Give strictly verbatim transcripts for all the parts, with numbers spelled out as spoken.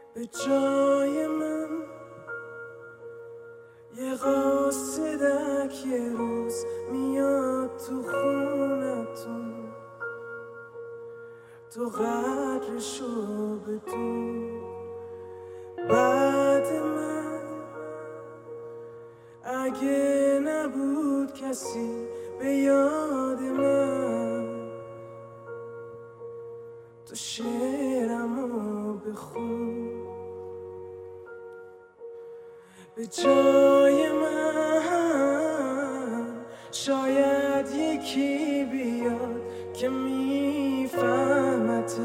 به جای من یه قاصدک یه روز میاد تو خونتون، تو قدرشو بدون. بعد من اگه نبود کسی به یاد من، تو شعرمو بخون. به جای من شاید یکی بیاد که میفهمتت،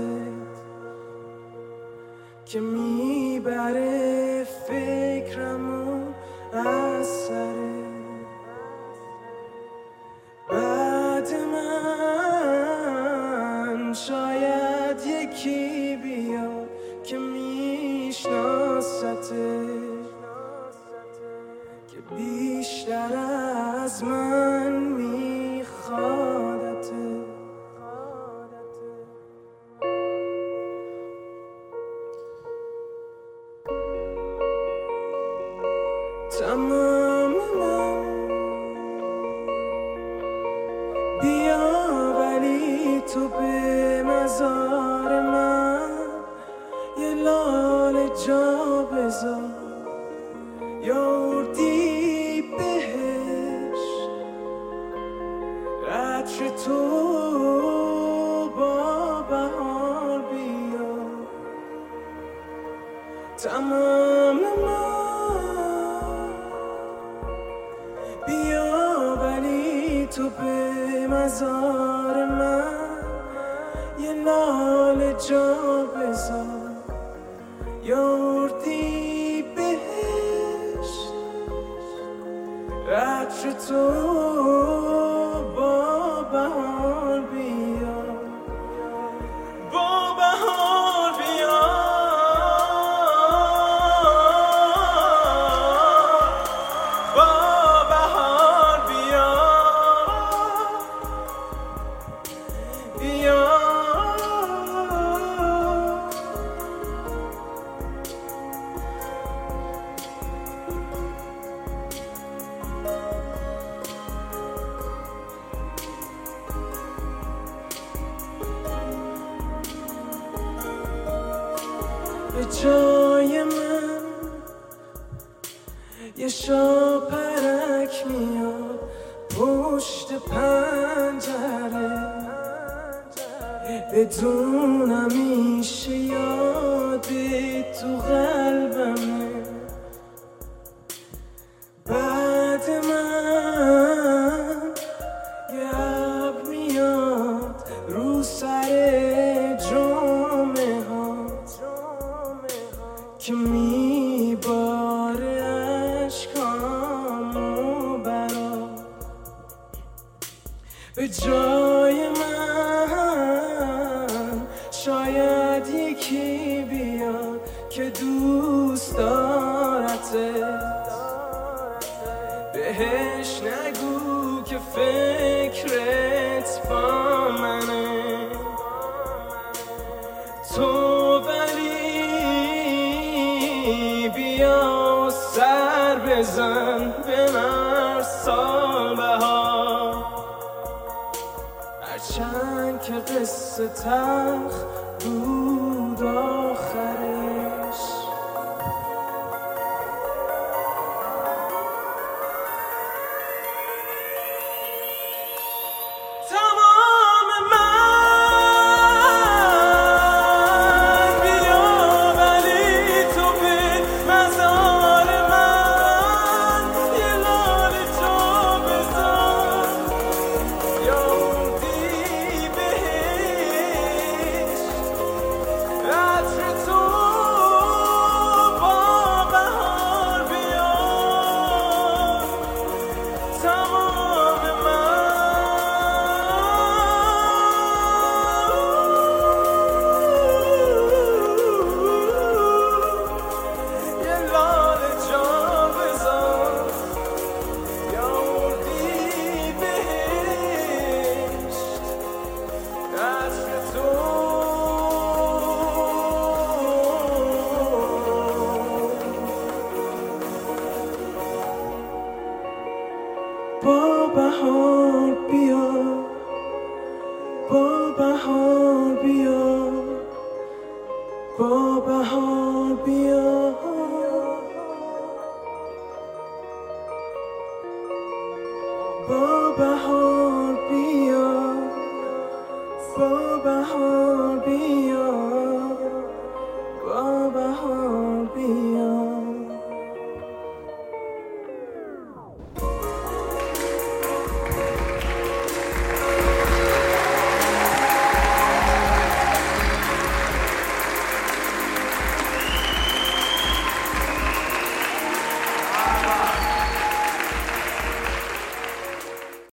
که میبره فکرمو از سرت. بعد من شاید یکی بیاد که میشناستت، که بیشتر از من میخوادت. تمام من بیا ولی تو به مزار من یه لاله جا بذار، یا اردی بهش عطر تو با بهار بیا. تمام من بیا ولی تو به مزار من یه لاله جا بذار، یا اردی بهش عطر تو با بهار بیا. با بهار بیا، با بهار بیا، بیا. به جای من یه شاپرک میاد پشت پنجره، بدون همیشه یادی تو قلبمه. بعد من یه ابر میاد رو سر جمعه ها که میباره عشقامو برا. به جای من شاید یکی بیاد که دوست دارتت، بهش نگو که فکرت با منه. تو ولی بیا و سر بزن به مرسال بهار، هرچند که قصه تلخ بود آخرش. بهار بیا، با بهار بیا، با بهار بیا، با بهار بیا، با بهار بیا.